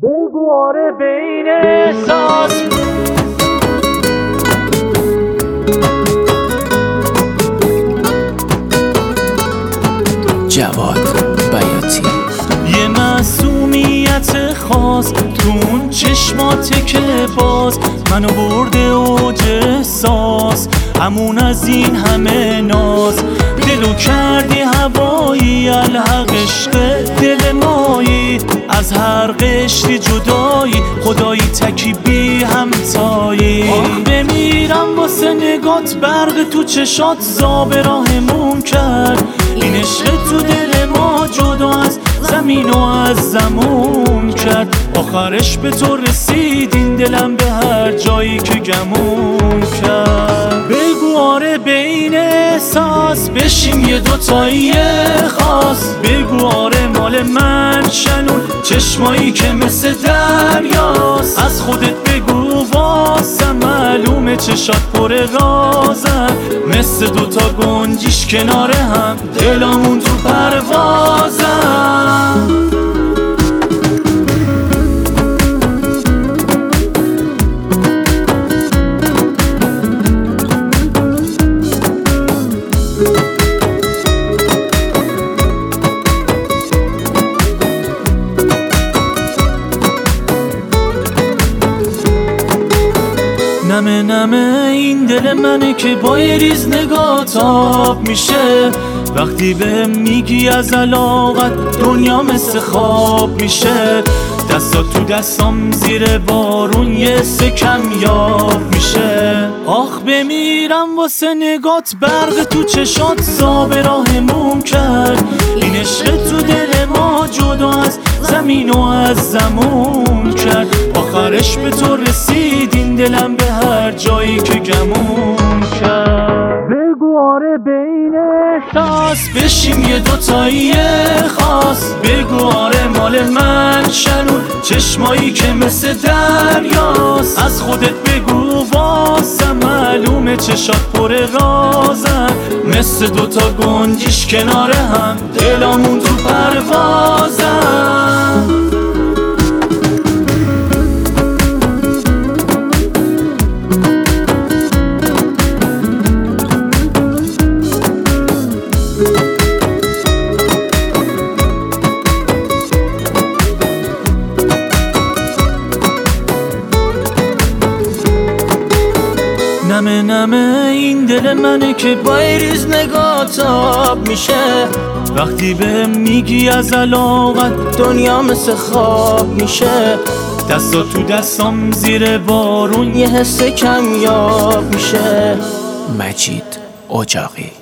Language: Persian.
بگو آره بین احساس جواد بیاتی. یه معصومیت خاص تو اون چشمات که باز منو برده اوج احساس، همون از این همه ناز دلو کردی هوایی، الحق عشق دل مایی، از هر قشری جدایی خدایی تکی بی همتایی. آخ بمیرم واسه نگات، برق تو چشات زاب راهمون کرد، این عشق تو دل ما جدا از زمین و از زمون کرد، آخرش به تو رسید این دلم به هر جایی که گمون کرد. بگو آره بین احساس بشیم یه دوتایی خاص، بگو آره مال من شنون چشمایی که مثل دریاست، از خودت بگو واسه معلومه چشات پر رازن، مثل دوتا گنجیش کنار هم دلامون تو پروازن. نمه نمه این دل منه که با یه ریز نگاه تاب میشه، وقتی بهم میگی از علاقت دنیا مثل خواب میشه، دستات تو دستام زیر بارون یه سکم یاب میشه. آخ بمیرم واسه نگات، برق تو چشات زاب راهمون کرد، این عشق تو دل ما جدا از زمین و از زمون کرد، آخرش به تو رسید این دلم به هر جایی که گمون کرد. بگو آره بین احساس بشیم یه دوتایی خاص، بگو آره مال من شنون چشمایی که مثل دریاست، از خودت بگو واسه معلومه چشات پر رازن، مثل دوتا گنجیش کنار هم دلامون تو پروازن. نمه نمه این دل منه که با ریز نگاه تاب میشه، وقتی بهم میگی از علاقت دنیا مثل خواب میشه، دستات تو دستام زیر بارون یه حس کم یاب میشه. مجید اجاقی.